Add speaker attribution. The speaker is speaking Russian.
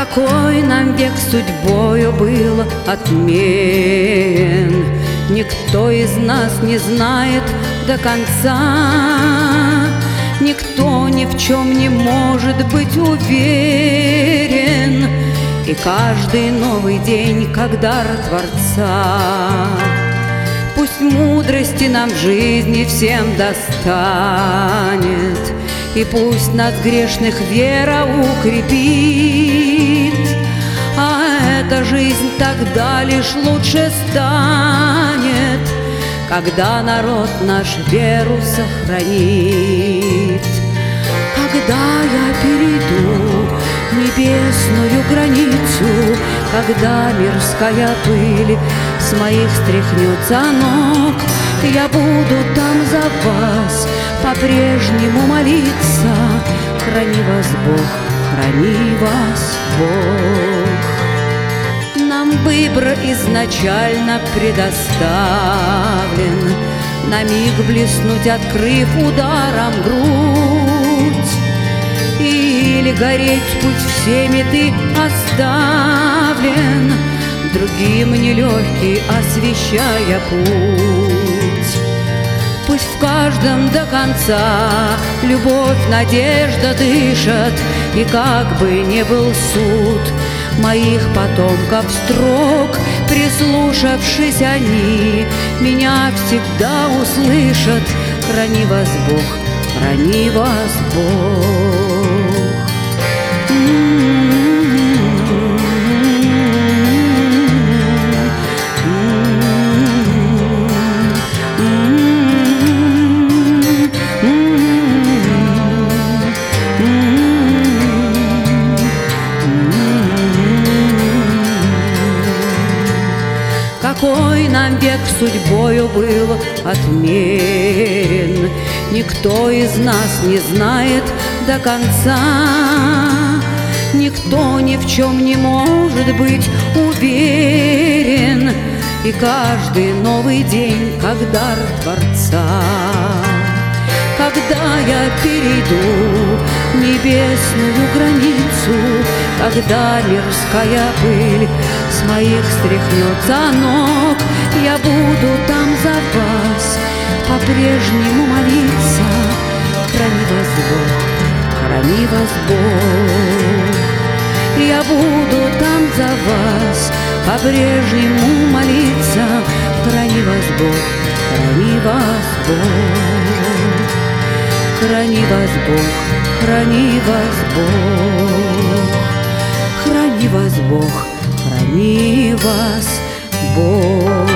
Speaker 1: Какой нам век судьбою был отмерен, никто из нас не знает до конца. Никто ни в чем не может быть уверен, и каждый новый день как дар Творца. Пусть мудрости нам в жизни всем достанет, и пусть нас грешных вера укрепит, а эта жизнь тогда лишь лучше станет, когда народ наш веру сохранит. Когда я перейду небесную границу, когда мирская пыль с моих стряхнется ног, я буду там за вас по-прежнему молиться. Храни вас Бог, храни вас Бог. Нам выбор изначально предоставлен, на миг блеснуть, открыв ударом грудь, или гореть путь всеми ты оставлен, другим нелегкий освещая путь. Пусть в каждом до конца любовь, надежда дышат, и как бы ни был суд моих потомков строг, прислушавшись они, меня всегда услышат. Храни вас Бог, храни вас Бог. Какой нам век судьбою был отмерен, никто из нас не знает до конца. Никто ни в чем не может быть уверен, и каждый новый день как дар Творца. Когда я перейду небесную границу, когда мирская пыль с моих стряхнется ног, я буду там за вас по-прежнему молиться. Храни вас Бог, храни вас Бог. Я буду там за вас по-прежнему молиться. Храни вас Бог, храни вас Бог. Храни вас Бог, храни вас Бог. Храни вас Бог, храни вас Бог.